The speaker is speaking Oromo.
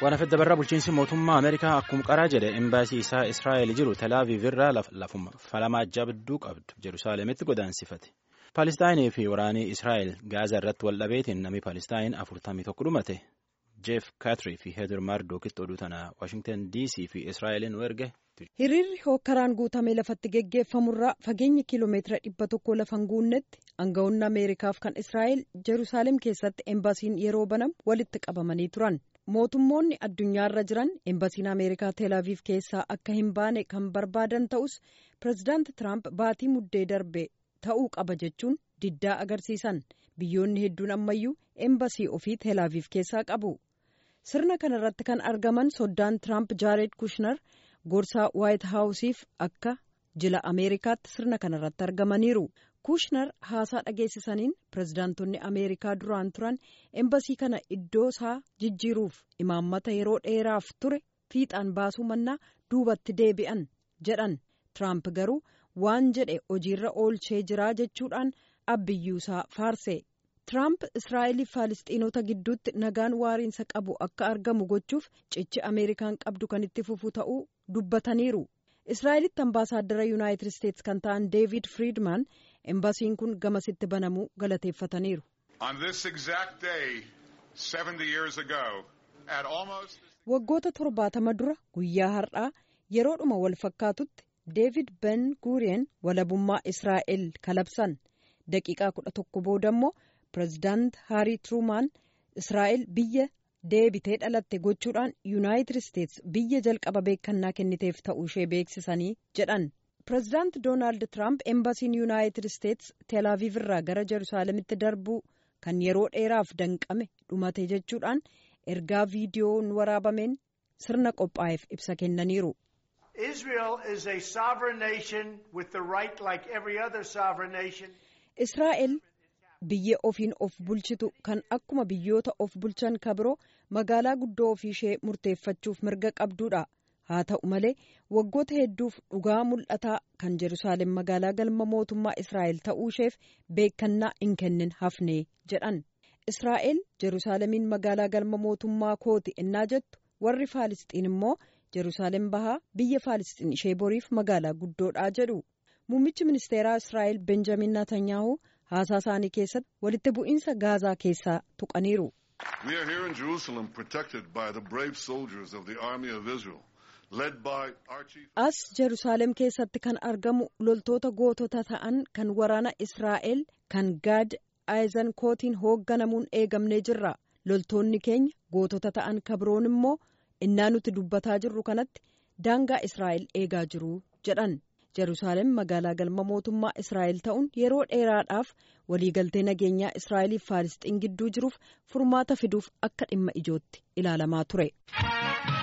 Waan afedda barraa bulchiinsi mootummaa Ameerikaa akkuma qaraa jedhe embaasii isaa Israa'el jiru Telaaviv irraa lafuma falamaa jabduu qabdu Jerusaalemitti godaansifate. Palestaayinii fi waraanii Israa'el Gaazaa irratti wal dhabeetiin namni Palestaayin 41 dhumate. Jeef Kaatrii fi Heeder Maardookitti oduu tana Waashingtan DC fi Israa'elin erge. Hiriirri hokkaraan guutamee lafatti geggeeffamurraa fageenya kiiloomeetira 100 lafan guunnetti aangawoonni Ameerikaaf kan Israa'el Jerusaalem keessatti embaasiin yeroo banamu walitti qabamanii turan. Mootummoonni addunyaarra jiran embaasiin Ameerikaa Teelaaviif keessaa akka hin baane kan barbaadan ta'us pireezidaanti Tiraamp baatii muddee darbe ta'uu qaba jechuun diddaa agarsiisan. Biyyoonni hedduun ammayyuu embaasii ofii Teelaaviif keessaa qabu. Sirna kanarratti kan argaman soddaan Tiraamp Jaared Kushner gorsaa Waayit Haawusiif akka jila Ameerikaatti sirna kanarratti argamaniiru. Kushner haasaa dhageessisaniin pireezidaantonni Ameerikaa duraan turan embaasii kana iddoo isaa jijjiiruuf imaammata yeroo dheeraaf ture fiixaan baasuu mannaa duubatti deebi'an jedhan. Tiraamp garuu waan jedhe hojiirra oolchee jiraa jechuudhaan abbiyyuusaa faarse. Tiraamp Israa'eliif Faalistiinota gidduutti nagaan waariinsa qabu akka argamu gochuuf cichi Ameerikaan qabdu kan itti fufu ta'uu dubbataniiru. Israa'elitti ambaasaaddara Yuunaayitid Isteetsi kan ta'an Deevid Friidman embaasiin kun gamasitti banamuu galateeffataniiru. Waggoota 70 dura guyyaa har'aa yeroodhuma wal fakkaatutti Deevid Ben Guriyeen walabummaa Israa'el kalabsan. Daqiiqaa 11 booda immoo pireezidaant Haarii Tiruumaan Israa'el biyya deebitee dhalatte gochuudhaan Yuunaayitid Isteetsi biyya jalqaba beekannaa kenniteef ta'uu ishee beeksisanii jedhan. Pireezidaant Doonaald Tiraamp embaasiin Yuunaayitid Isteetsi Teelaaviv irraa gara Jerusaalemitti darbuu kan yeroo dheeraaf danqame dhumate jechuudhaan ergaa viidiyoon waraabameen sirna qophaa'eef ibsa kennaniiru. Israa'el biyya ofiin of bulchitu kan akkuma biyyoota of bulchan kabiroo magaalaa guddoo ofii ishee murteeffachuuf mirga qabduudha. Haa ta'u malee waggoota hedduuf dhugaa mul'ataa kan Jerusaalem magaalaa galma mootummaa Israa'el ta'uu isheef beekannaa hin kennin hafne jedhan. Israa'el Jerusaalemiin magaalaa galma mootummaa kooti ennaa jettu warri Faalisxiin immoo Jerusaalem bahaa biyya Faalisxiin ishee boriif magaalaa guddoodhaa jedhu. Muummichi ministeeraa Israa'el Benjamin Netanyahu haasaa isaanii keessatti walitti bu'iinsa Gaazaa keessaa tuqaniiru. As Jerusaalem keessatti kan argamu loltoota gootota ta'an kan waraana Israa'el kan Gaad Aayizenkootiin hoogganamuun eegamnee jirra. Loltoonni keenya gootota ta'an kabiroon immoo innaa nuti dubbataa jirru kanatti daangaa Israa'el eegaa jiru jedhan. Jerusaalem magaalaa galma mootummaa Israa'el ta'uun yeroo dheeraadhaaf waliigaltee nageenyaa Israa'eliif Faalisxiin gidduu jiruuf furmaata fiduuf akka dhimma ijootti ilaalamaa ture.